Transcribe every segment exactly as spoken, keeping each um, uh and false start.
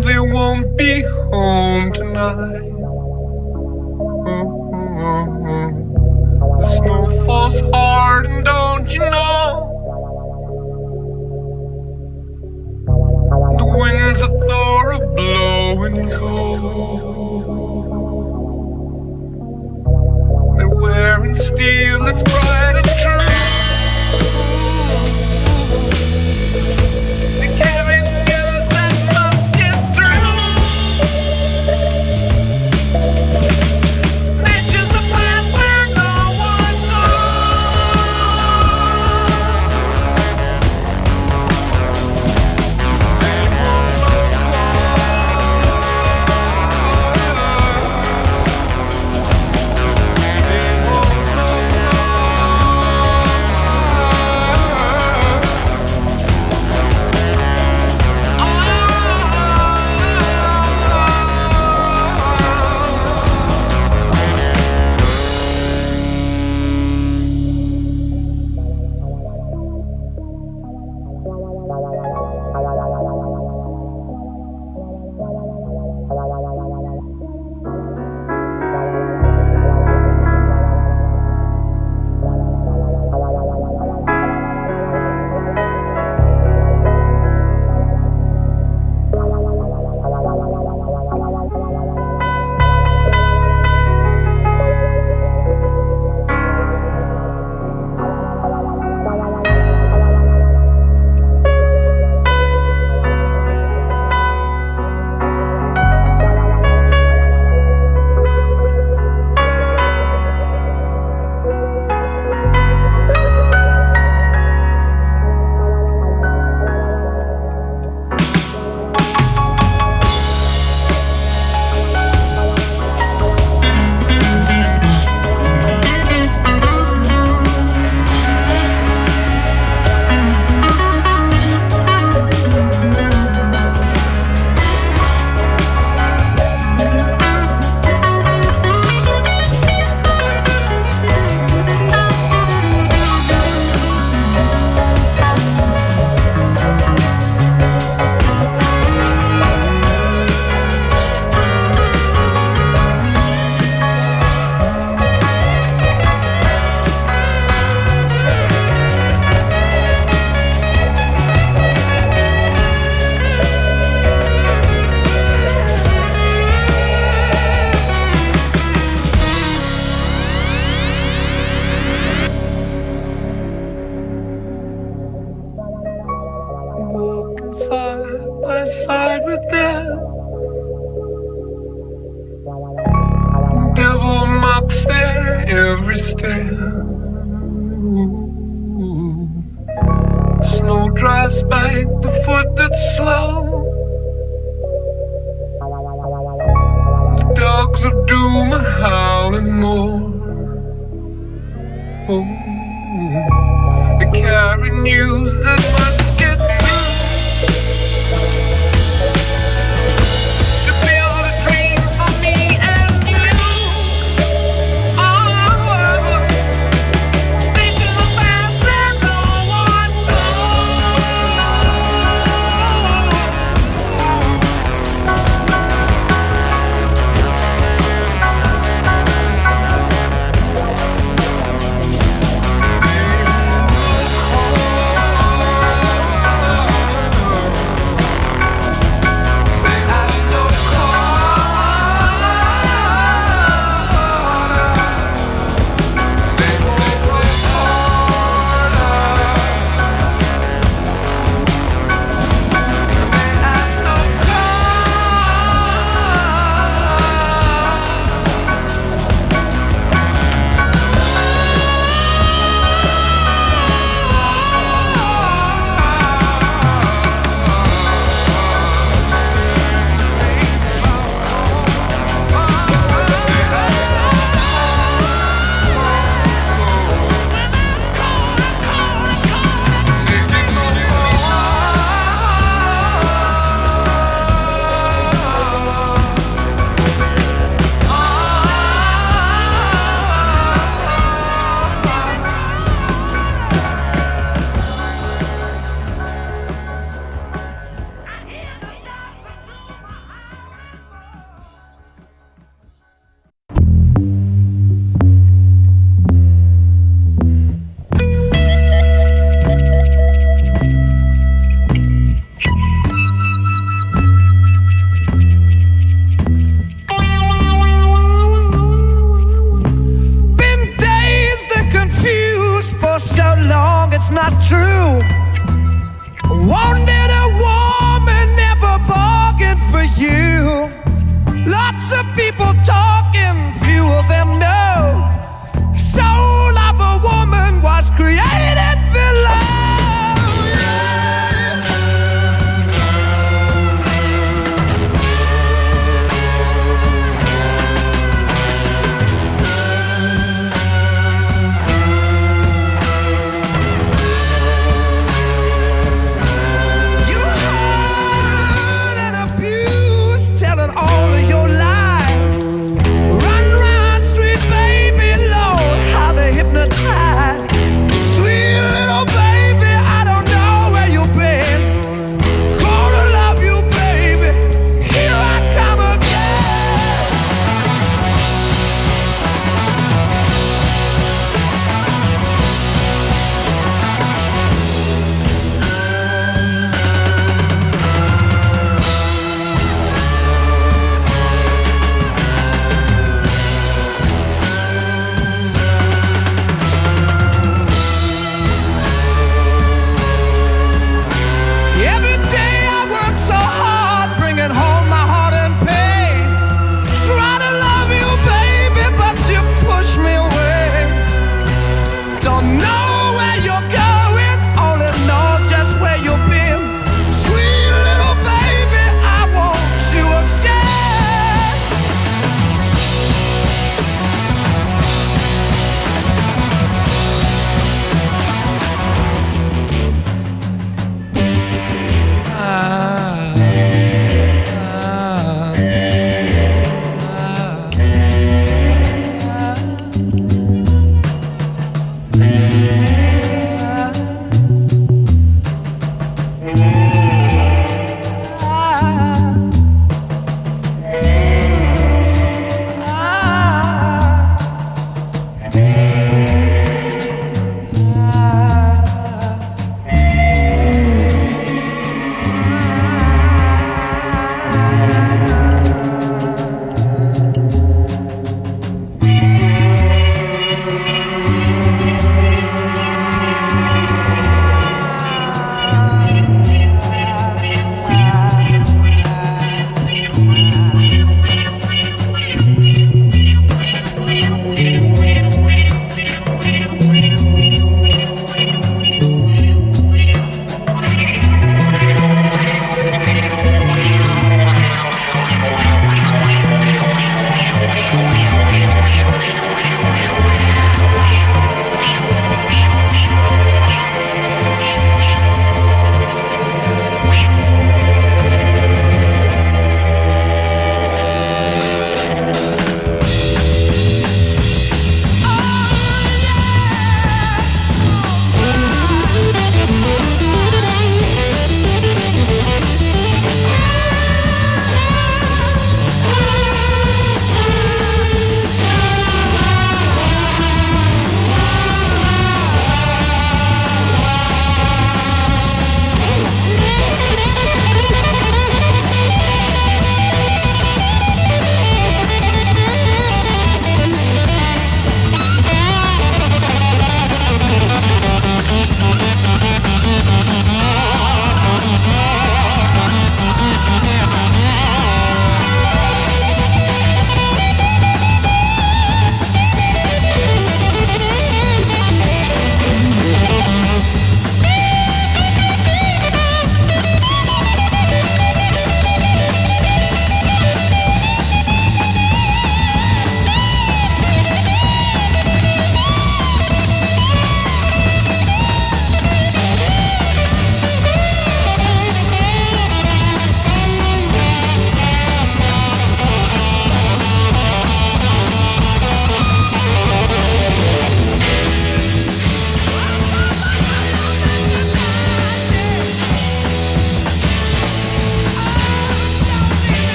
they won't be home tonight. The snow falls hard, and don't you know? The winds of Thor are blowing cold. They're wearing steel that's bright and true. They carry news that must get through. They choose a path where no one every step. Snow drives back the foot that's slow. The dogs of doom are howling more. Oh, they carry news that must get through.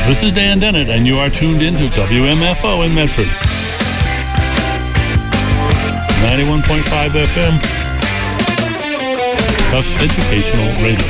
This is Dan Dennett, and you are tuned in to W M F O in Medford. ninety-one point five F M. Tufts Educational Radio.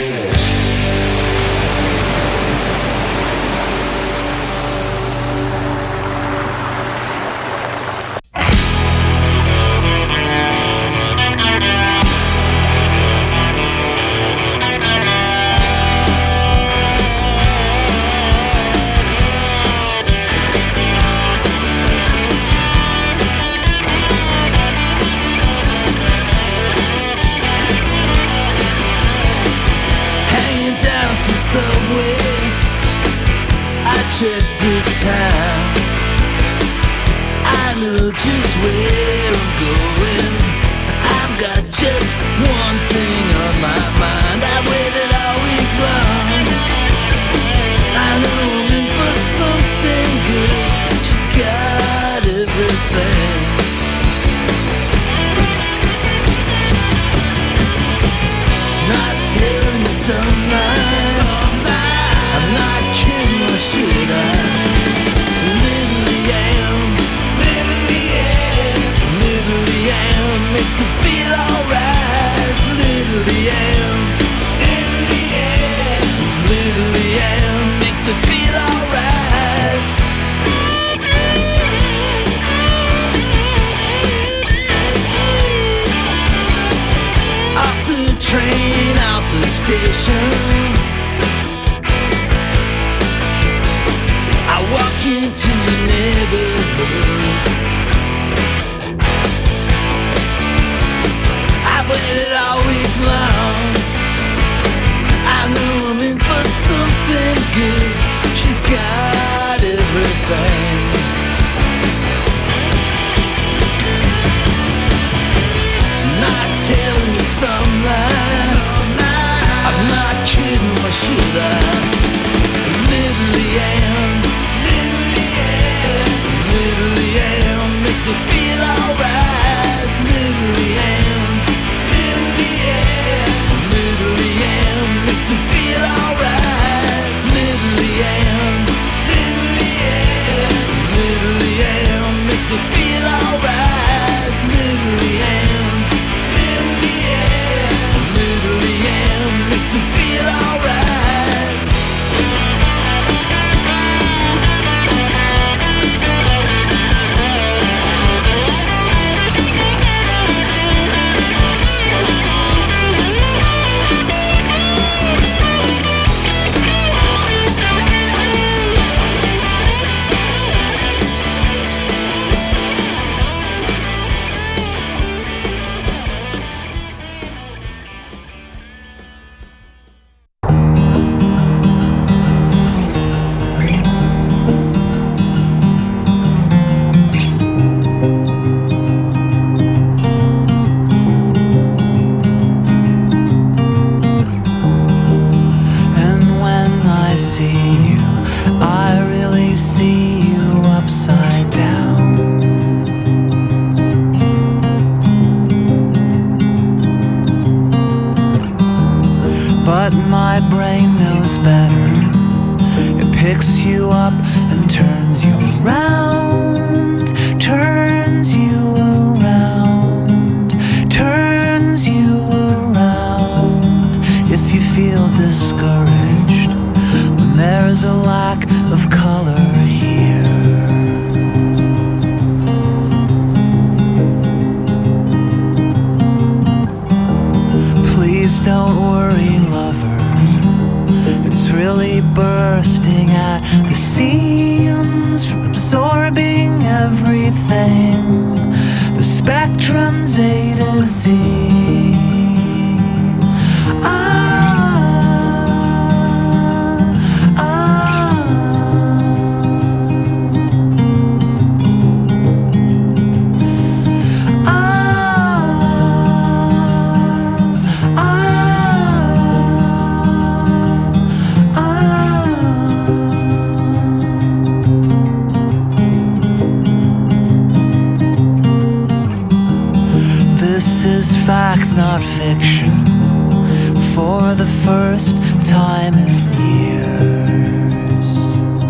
fact, not fiction, for the first time in years.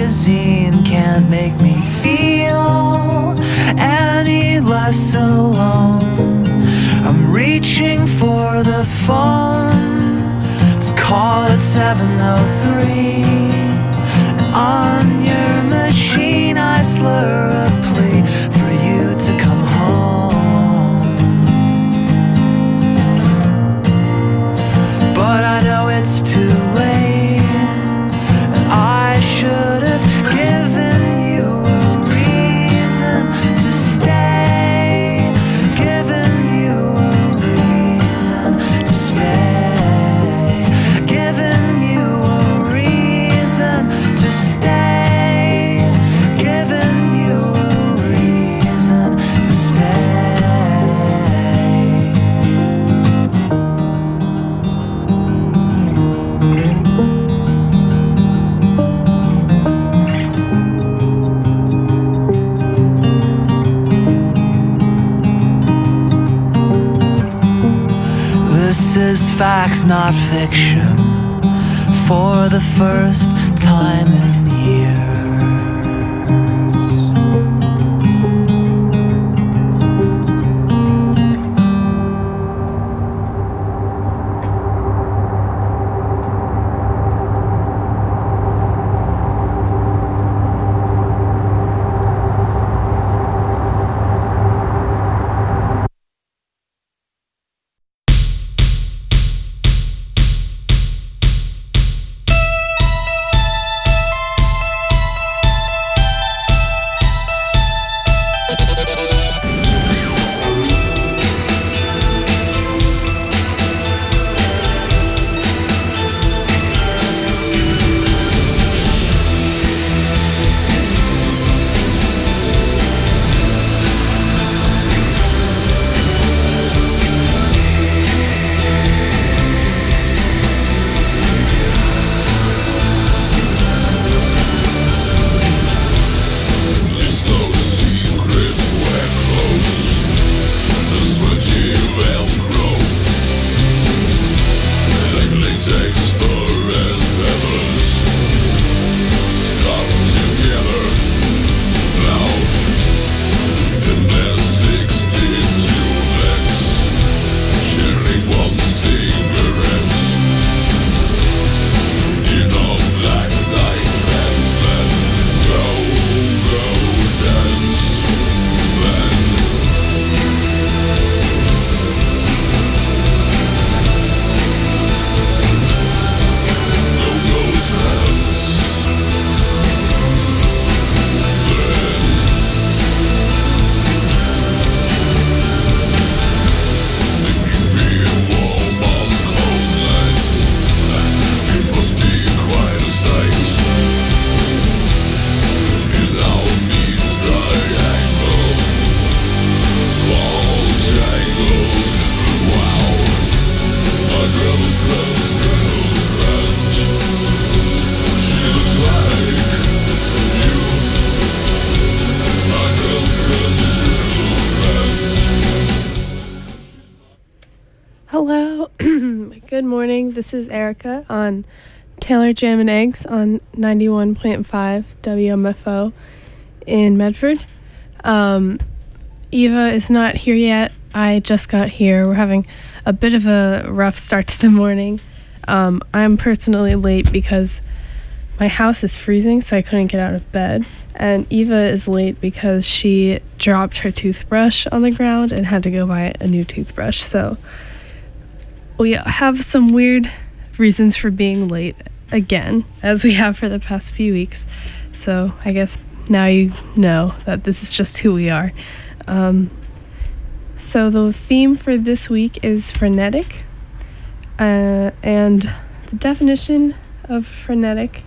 magazine can't make me feel any less alone. I'm reaching for the phone to call at seven oh three. And on your machine I slur a plea for you to come home. But I know it's too late, and I should have given you a reason to stay. Given you a reason to stay. Given you a reason to stay. Given you a reason to stay. This is fact, not fiction, for the first time in years. Hello, good morning. This is Erica on Taylor Jam and Eggs on ninety-one point five W M F O in Medford. Um, Eva is not here yet. I just got here. We're having a bit of a rough start to the morning. Um, I'm personally late because my house is freezing, so I couldn't get out of bed. And Eva is late because she dropped her toothbrush on the ground and had to go buy a new toothbrush. So we have some weird reasons for being late again, as we have for the past few weeks. So I guess now you know that this is just who we are. Um, so the theme for this week is frenetic. Uh, and the definition of frenetic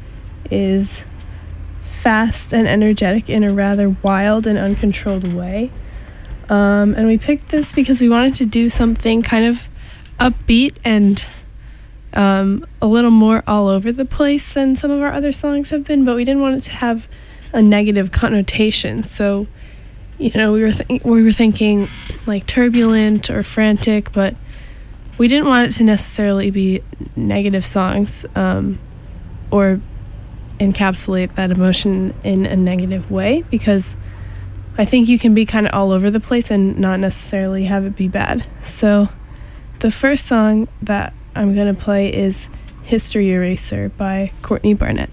is fast and energetic in a rather wild and uncontrolled way. Um, and we picked this because we wanted to do something kind of upbeat and um, a little more all over the place than some of our other songs have been, but we didn't want it to have a negative connotation. So, you know, we were th- we were thinking like turbulent or frantic, but we didn't want it to necessarily be negative songs um, or encapsulate that emotion in a negative way, because I think you can be kind of all over the place and not necessarily have it be bad. So the first song that I'm going to play is History Eraser by Courtney Barnett.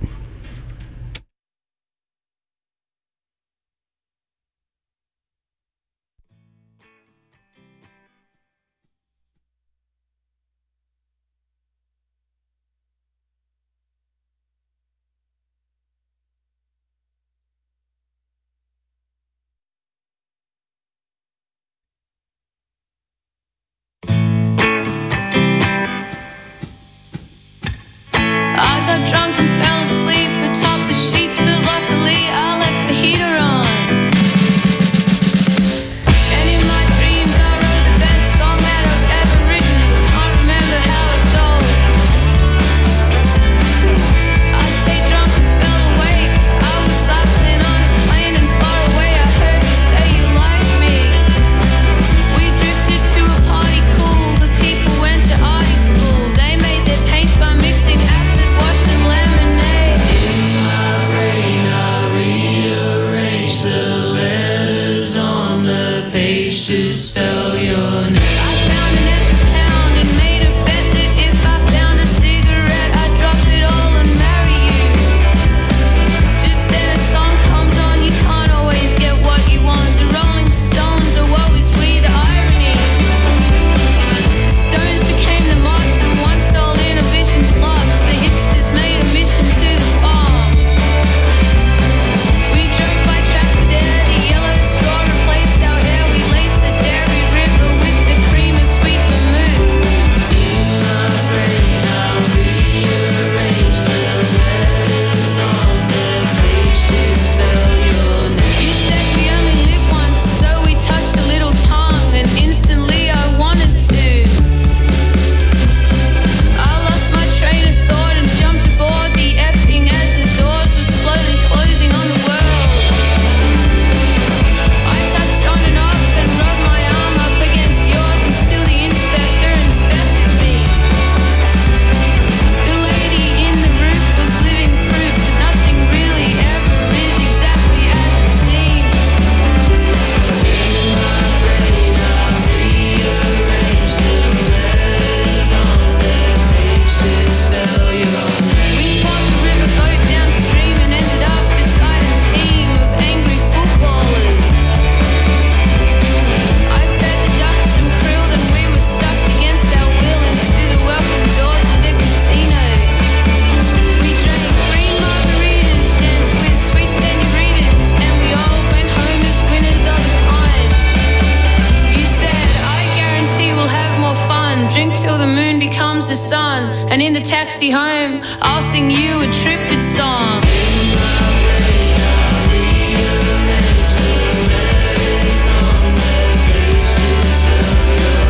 Drunk and fell asleep atop the sheets, but luckily I left the heater on. And in my dreams I wrote the best song that I've ever written. Can't remember how it goes. I stayed drunk and fell awake. I was cycling on a plane and far away I heard you say you liked me. We drifted to a party cool. The people went to arty school. They made their paints by mixing acid wash and lemonade. In my brain I rearrange the letters on the page to spell your name. I found an extra pound and made a bet that if I found a cigarette I'd drop it all and marry you. Just then a song comes on, you can't always get what you want. The Rolling Stones are woe is we, the irony. The Stones became the moss and one soul inhibition's lost. The hipsters made a mission to the farm. We drove by tractor there, the yellow straw replaced our hair. We laced the dairy river with the cream of sweet vermouth. In my brain I'll rearrange the letters on the page to spell your name. You said we only live once, so we touched a little tongue, and instantly I wanted to. I lost my train of thought and jumped aboard the Epping as the doors were slowly closing on the world. I touched on and off and rubbed my arm up against yours, and still the inspector inspected me. The lady in the roof was living proof that nothing really ever is exactly as it seems. In my brain I'll rearrange the letters on the page to spell your name. We fought the riverboat downstream and ended up beside a team of angry footballers. I fed the ducks some krill and we were sucked against our will into the welcome doors of the casino. We drank green margaritas, danced with sweet senoritas, and we all went home as winners of a kind. You said, I guarantee we'll have more fun. Drink till the moon becomes the sun, and in the taxi home I'll sing you a Trippid song. In my brain I'll rearrange the letters on the page to spell your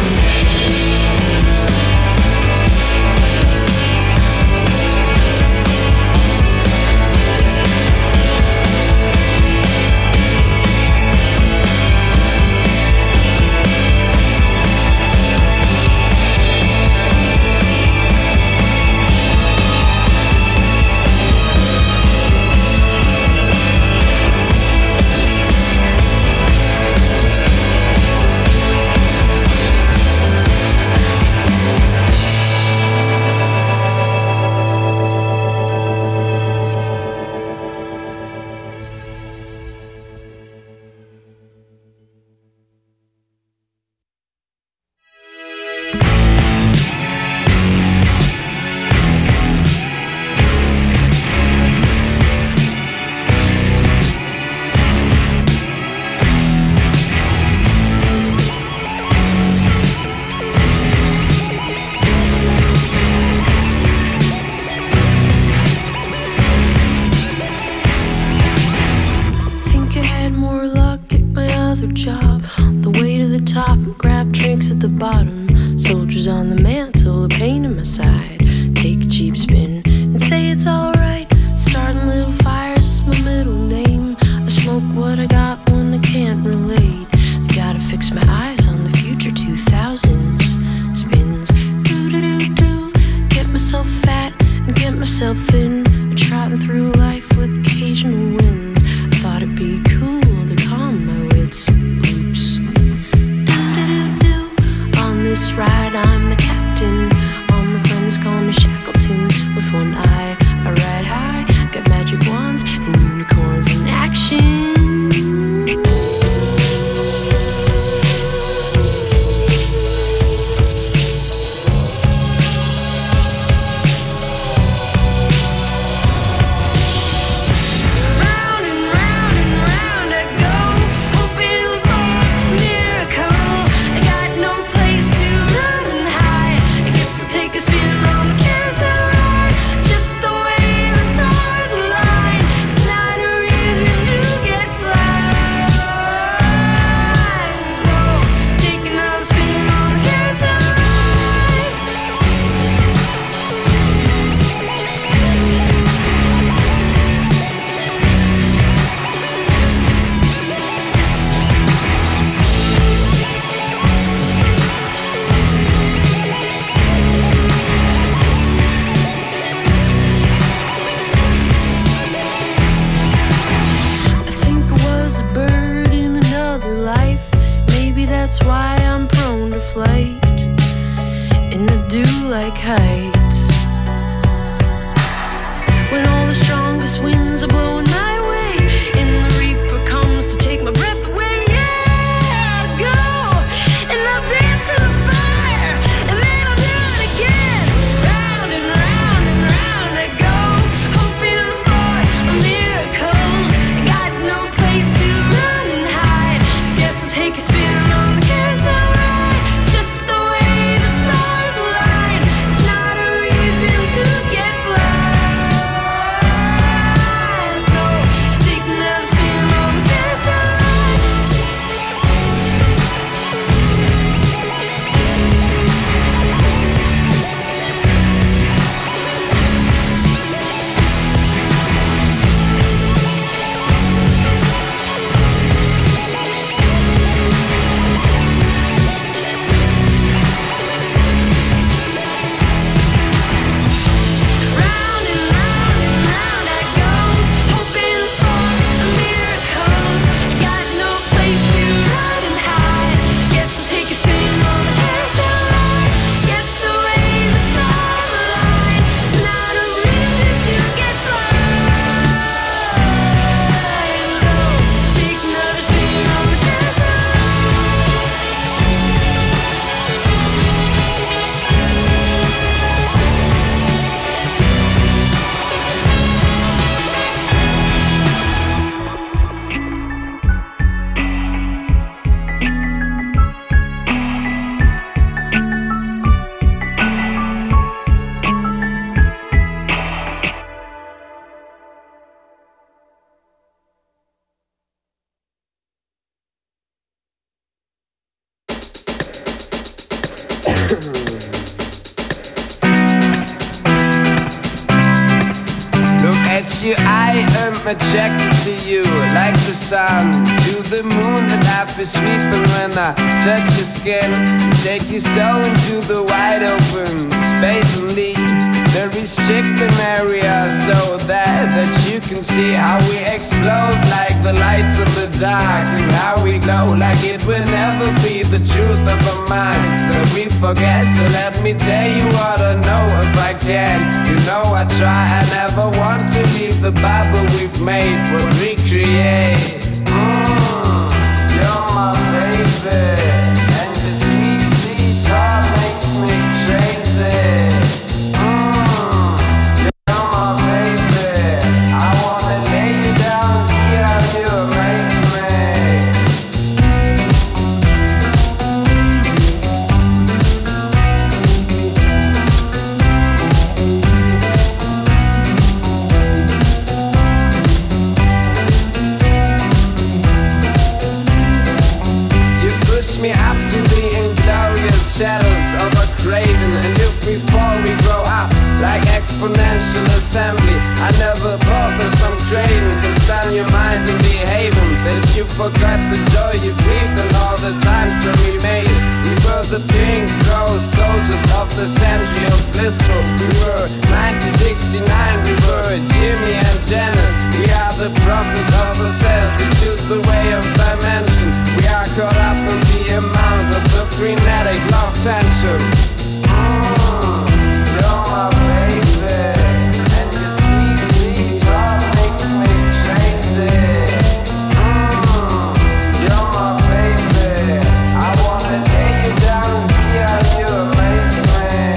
at the bottom, soldiers on the mantle, a pain in my side. Take a cheap spin and say it's alright. Starting little fires is my middle name. I smoke what I got when I can't relate. I gotta fix my eyes on the future two thousands. Spins, do do do do. Get myself fat and get myself thin. I'm trotting through through life with occasional wins. I thought it'd be cool to calm my wits. Oops. Do-do-do-do. On this ride, I'm the captain. All my friends call me Shackleton. With one eye, I ride high. Got magic wands and unicorns in action. That's why I'm prone to flight, and I do like heights. When all the strongest winds are blowing my way, and the reaper comes to take my breath away, yeah, I'll go, and I'll dance in the fire, and then I'll do it again. Round and round and round I go, hoping for a miracle. I got no place to run and hide. Guess I'll take a spin on the carousel ride. It's just the way the stars align. It's not a reason to get blind. No, take another spin on the carousel ride. Round and round and round I go, hoping for a miracle. I got no place to run and hide. Guess I'll take a spin on the carousel ride. Guess the way the stars align, it's not a reason to get blind. No, take another spin on the carousel ride. Look at you, I am attracted to you, like the sun to the moon that I feel sweeping when I touch your skin. Take you so into the wide open space and leave the restricted area so that, that you can see how we explode like the lights in the dark, and how we glow like it will never be the truth of our minds that we forget. So let me tell you what I know if I can. You know I try, I never want to leave the Bible we've made, we'll recreate. Mm, you're my baby, and your sweet, sweet heart makes me crazy. Mm, you're my baby, I wanna lay you down and see how you amaze me. You push me up to the inglorious shadows of a craven, and if we fall we grow up like exponential assembly. I never thought that some craven can stand your mind and behave, that you forgot the joy you breathed and all the times when we made it. We were the pink rose soldiers of the century of blissful. We were nineteen sixty-nine, we were Jimmy and Janice. We are the prophets of ourselves, we choose the way of dimension. We are caught up in the amount of the frenetic love tension. Mm, you're my baby, and your sweet, sweet talk makes me crazy. Mm, you're my baby, I wanna lay you down and see how you amaze me.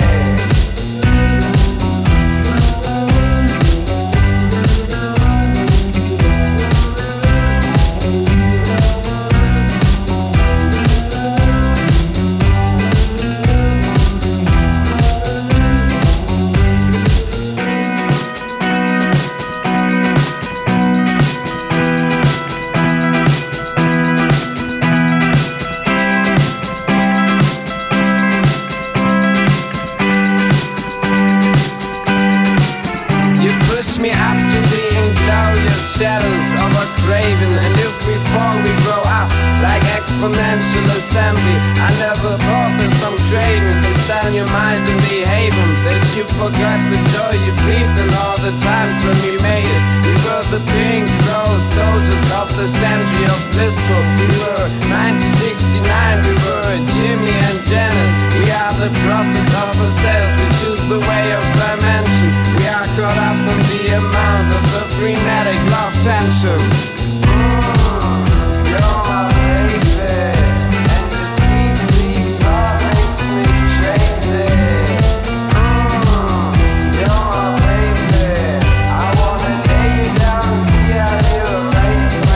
Shadows of a craving, and if we fall we grow up like exponential assembly. I never thought that some craving can stand your mind and behaving, that you forgot the joy you breathed in all the times when we made it. We were the pink rose soldiers of the century of blissful. We were nineteen sixty-nine, we were Jimmy and Janice. We are the prophets of ourselves, we choose the way of dimension. We are caught up in the amount of the frenetic love tension. Mm, you're my baby, and your sweet, sweet talk makes me crazy. Mm, you're my baby, I wanna lay you down and see how you amaze me.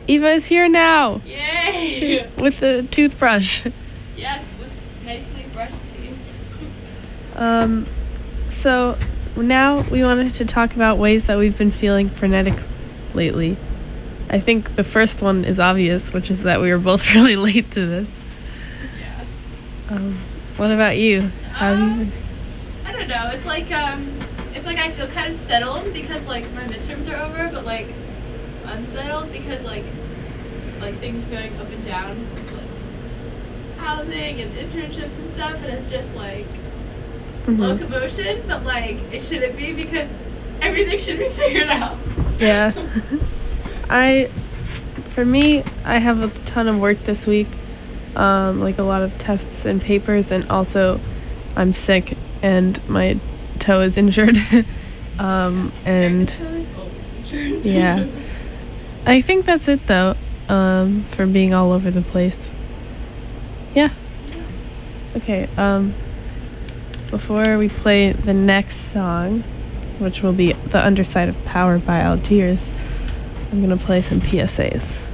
Eva is here now Yay! with a toothbrush. Yes, with nicely brushed teeth. Um, so now we wanted to talk about ways that we've been feeling frenetic lately. I think the first one is obvious, which is that we were both really late to this. Yeah. Um, what about you? How have you Um, been? I don't know. It's like um, it's like I feel kind of settled because like my midterms are over, but like unsettled because like like things are going up and down, like housing and internships and stuff, and it's just like Mhm. locomotion, but like it shouldn't be because everything should be figured out. Yeah. I, for me, I have a ton of work this week, um, like a lot of tests and papers, and also I'm sick and my toe is injured. um, and Toe is always injured. yeah, I think that's it though, um, for being all over the place. Yeah. Okay, um, before we play the next song, which will be The Underside of Power by Algiers, I'm gonna play some P S As.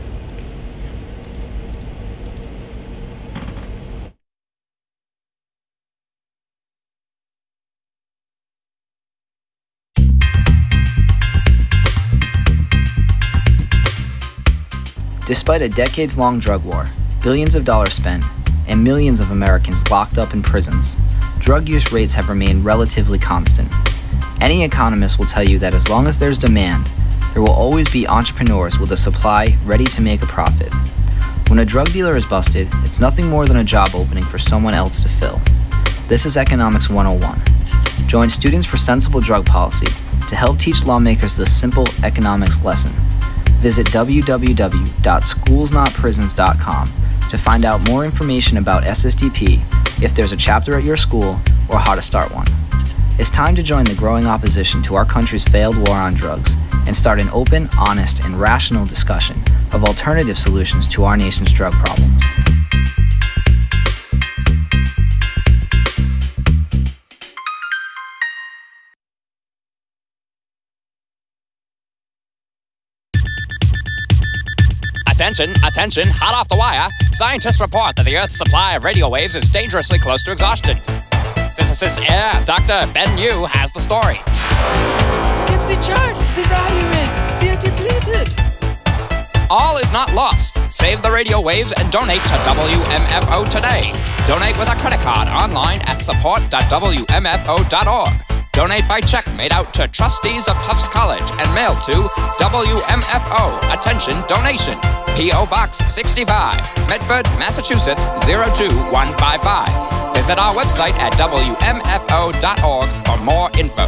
Despite a decades-long drug war, billions of dollars spent, and millions of Americans locked up in prisons, drug use rates have remained relatively constant. Any economist will tell you that as long as there's demand, there will always be entrepreneurs with a supply ready to make a profit. When a drug dealer is busted, it's nothing more than a job opening for someone else to fill. This is Economics one oh one. Join Students for Sensible Drug Policy to help teach lawmakers this simple economics lesson. Visit w w w dot schools not prisons dot com to find out more information about S S D P, if there's a chapter at your school, or how to start one. It's time to join the growing opposition to our country's failed war on drugs and start an open, honest, and rational discussion of alternative solutions to our nation's drug problems. Attention, attention, hot off the wire. Scientists report that the Earth's supply of radio waves is dangerously close to exhaustion. Physicist Air Doctor Ben Yu has the story. I can see chart, see radio waves, see it depleted. All is not lost. Save the radio waves and donate to W M F O today. Donate with a credit card online at support dot w m f o dot org. Donate by check made out to trustees of Tufts College and mailed to W M F O. Attention donation. P O Box sixty-five, Medford, Massachusetts zero two one five five. Visit our website at w m f o dot org for more info.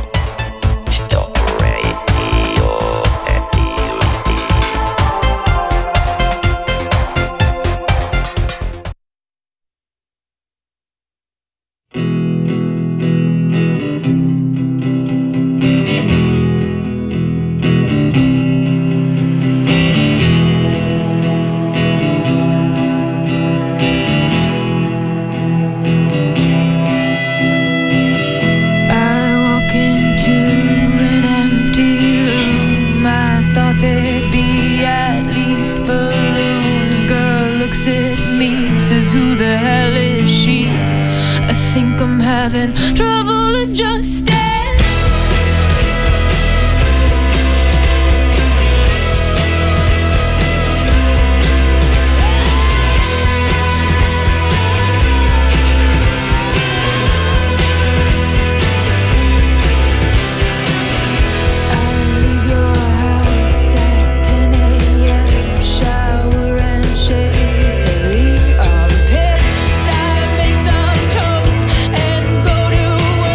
Who the hell is she? I think I'm having trouble adjusting. Make some toast and go to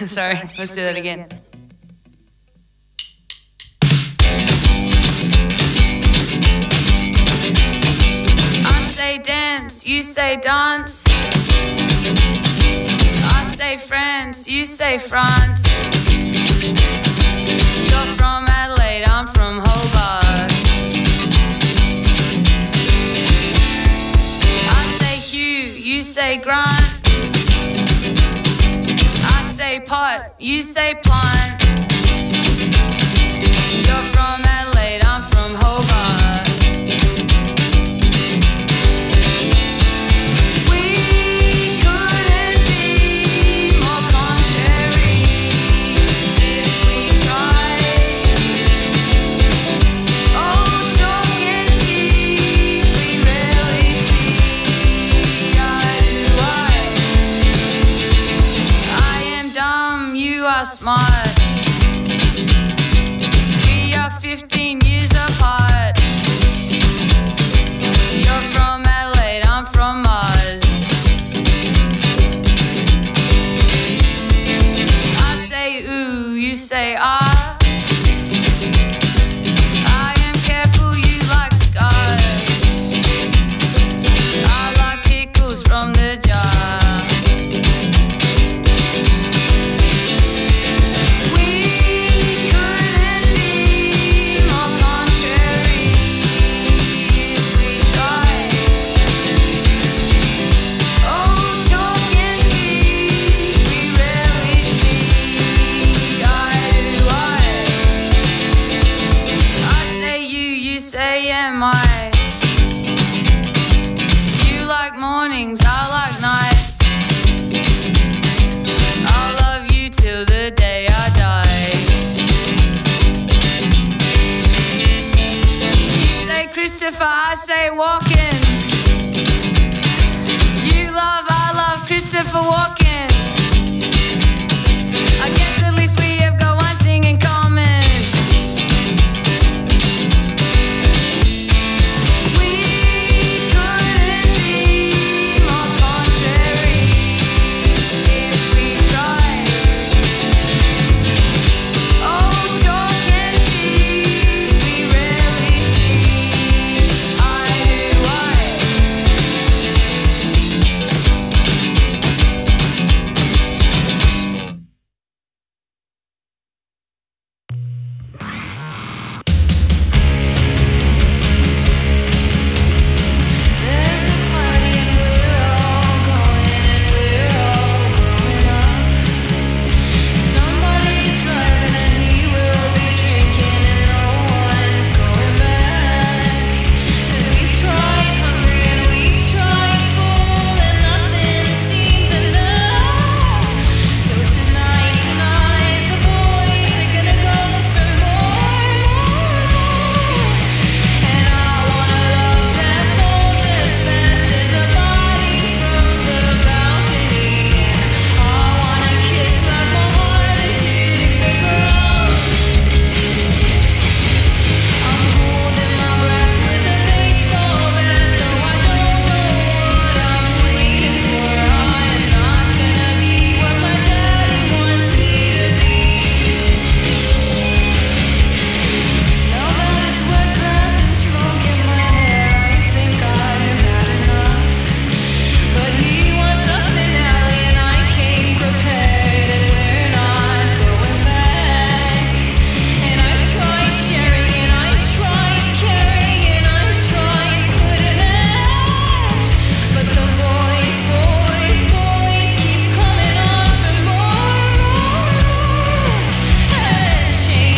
Sorry, let's do that again. I say dance, you say dance. I say France, you say France. You're from Adelaide, I'm from Hobart. I say Hugh, you say Grant. I say pot, you say plant. You're from Adelaide, I'm from Hobart. We couldn't be more contrary if we tried. Oh, chalk and cheese, we rarely see eye to eye. I am dumb, you are smart. We are fifteen years apart. You're from Adelaide, I'm from Mars. I say ooh, you say ah. I am careful, you like scars. I like pickles from the jar. We couldn't be more contrary if we tried. Oh, chalk and cheese, we rarely see eye to eye. I say you, you say am I. You like mornings, I like nights. I'll love you till the day I die. You say Christopher, I say Walken. You love, I love Christopher Walken.